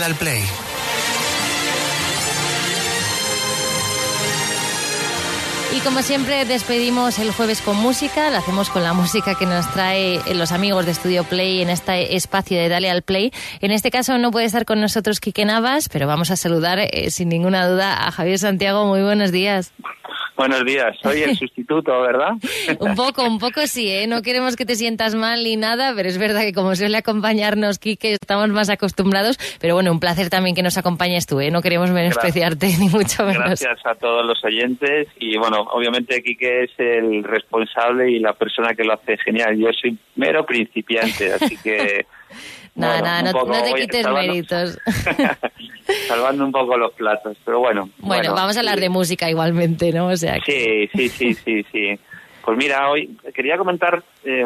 Dale al Play. Y como siempre despedimos el jueves con música, lo hacemos con la música que nos trae los amigos de Studio Play en este espacio de Dale al Play. En este caso no puede estar con nosotros Quique Navas, pero vamos a saludar sin ninguna duda a Javier Santiago. Muy buenos días. Buenos días, soy el sustituto, ¿verdad? Un poco sí, ¿eh? No queremos que te sientas mal ni nada, pero es verdad que como suele acompañarnos Quique, estamos más acostumbrados, pero bueno, un placer también que nos acompañes tú, ¿eh? No queremos menospreciarte, ni mucho menos. Gracias a todos los oyentes y bueno, obviamente Quique es el responsable y la persona que lo hace genial. Yo soy mero principiante, así que... Nada, no te quites méritos. Salvando un poco los platos, pero bueno. Bueno, vamos a hablar de música igualmente, ¿no? O sea que... Sí. Pues mira, hoy quería comentar,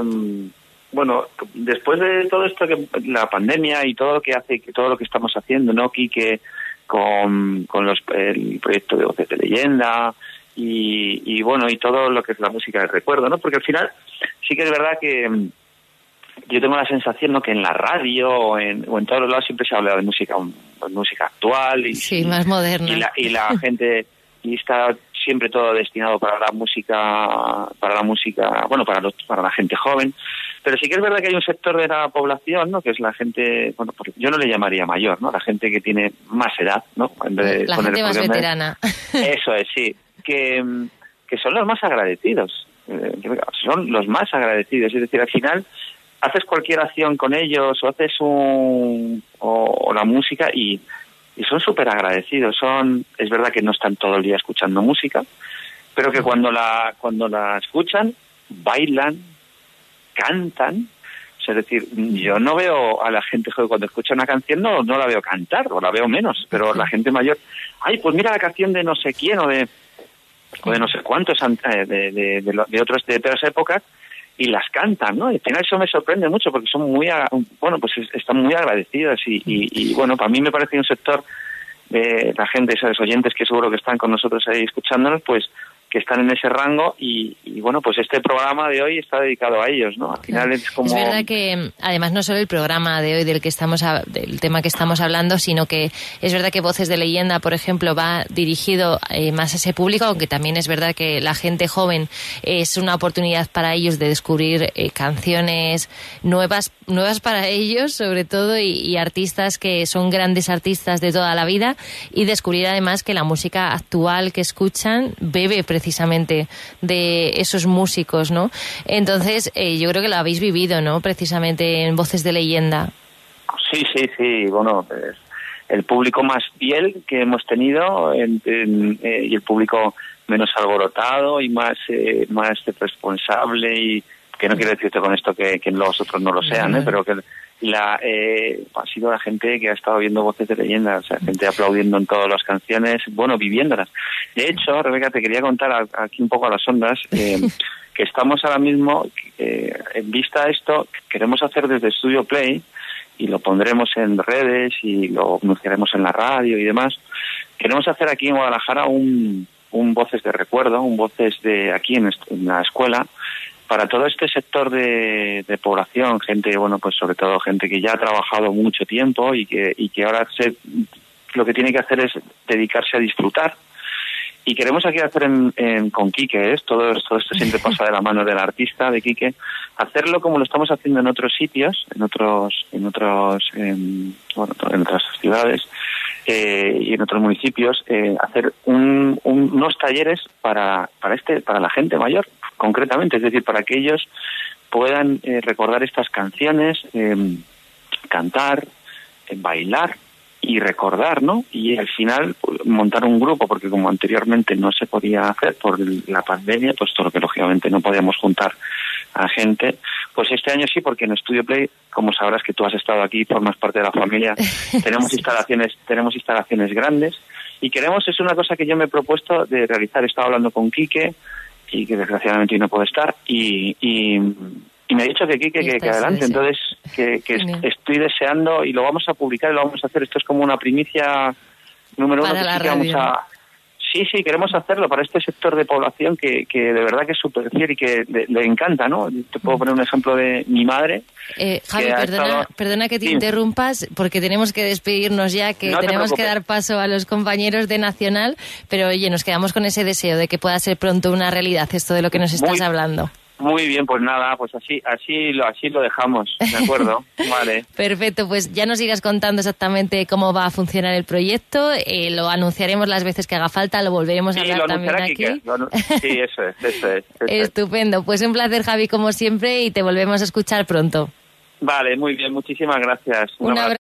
bueno, después de todo esto, que la pandemia y todo lo que estamos haciendo, ¿no, Quique? Con el proyecto de Voces de Leyenda y bueno, y todo lo que es la música de recuerdo, ¿no? Porque al final sí que es verdad que yo tengo la sensación, ¿no?, que en la radio o en todos los lados siempre se habla de música actual y sí, más moderna y la gente y está siempre todo destinado para la música, bueno, para la gente joven. Pero sí que es verdad que hay un sector de la población, ¿no?, que es la gente, bueno, yo no le llamaría mayor, ¿no?, la gente que tiene más edad, ¿no? La gente más veterana. Eso es, sí, que son los más agradecidos. Son los más agradecidos, es decir, al final haces cualquier acción con ellos o haces o la música y son súper agradecidos. Es verdad que no están todo el día escuchando música, pero que cuando la escuchan, bailan, cantan. Es decir, yo no veo a la gente joven cuando escucha una canción, no la veo cantar, o la veo menos, pero la gente mayor, ay, pues mira la canción de no sé quién, o de no sé cuántos, de otras épocas, y las cantan, ¿no? Y al final eso me sorprende mucho porque son pues están muy agradecidas y bueno, para mí me parece un sector de la gente, esos oyentes que seguro que están con nosotros ahí escuchándonos, pues que están en ese rango y bueno, pues este programa de hoy está dedicado a ellos, ¿no? Al final es como... Es verdad que además no solo el programa de hoy del tema que estamos hablando, sino que es verdad que Voces de Leyenda, por ejemplo, va dirigido más a ese público, aunque también es verdad que la gente joven es una oportunidad para ellos de descubrir canciones nuevas para ellos, sobre todo, y artistas que son grandes artistas de toda la vida, y descubrir además que la música actual que escuchan bebe precisamente de esos músicos, ¿no? Entonces, yo creo que lo habéis vivido, ¿no?, precisamente en Voces de Leyenda. Sí, bueno, pues, el público más fiel que hemos tenido y el público menos alborotado y más responsable, y que no quiero decirte con esto que los otros no lo sean, pero que ha sido la gente que ha estado viendo Voces de Leyenda, o sea, gente aplaudiendo en todas las canciones, bueno, viviéndolas. De hecho, Rebeca, te quería contar aquí un poco a las ondas que estamos ahora mismo, en vista a esto, queremos hacer desde Studio Play, y lo pondremos en redes y lo anunciaremos en la radio y demás. Queremos hacer aquí en Guadalajara un Voces de Recuerdo, un Voces de aquí en la escuela, para todo este sector de población, gente, bueno, pues sobre todo gente que ya ha trabajado mucho tiempo y que ahora lo que tiene que hacer es dedicarse a disfrutar. Y queremos aquí hacer con Quique, todo esto siempre pasa de la mano del artista, de Quique, hacerlo como lo estamos haciendo en otros sitios, en otras ciudades y en otros municipios, hacer unos talleres para la gente mayor, concretamente, es decir, para que ellos puedan recordar estas canciones, cantar, bailar y recordar, ¿no? Y al final montar un grupo, porque como anteriormente no se podía hacer por la pandemia, pues todo lo que lógicamente no podíamos juntar a gente, pues este año sí, porque en Studio Play, como sabrás que tú has estado aquí, formas parte de la familia, tenemos instalaciones grandes y es una cosa que yo me he propuesto de realizar. He estado hablando con Quique, y que desgraciadamente hoy no puede estar, y me ha dicho que Quique que adelante, entonces que estoy deseando, y lo vamos a publicar y lo vamos a hacer. Esto es como una primicia número uno. Para la radio. Sí, queremos hacerlo para este sector de población que de verdad que es súper fiel y que le encanta, ¿no? Te puedo poner un ejemplo de mi madre. Javi, perdona que te interrumpas, porque tenemos que despedirnos ya, que no tenemos que dar paso a los compañeros de Nacional, pero oye, nos quedamos con ese deseo de que pueda ser pronto una realidad esto de lo que nos estás hablando. Muy bien, pues nada, pues así lo dejamos, ¿de acuerdo? Vale. Perfecto, pues ya nos irás contando exactamente cómo va a funcionar el proyecto, lo anunciaremos las veces que haga falta, lo volveremos a hablar también aquí. Sí, eso es. Estupendo, pues un placer, Javi, como siempre, y te volvemos a escuchar pronto. Vale, muy bien, muchísimas gracias. Un abrazo.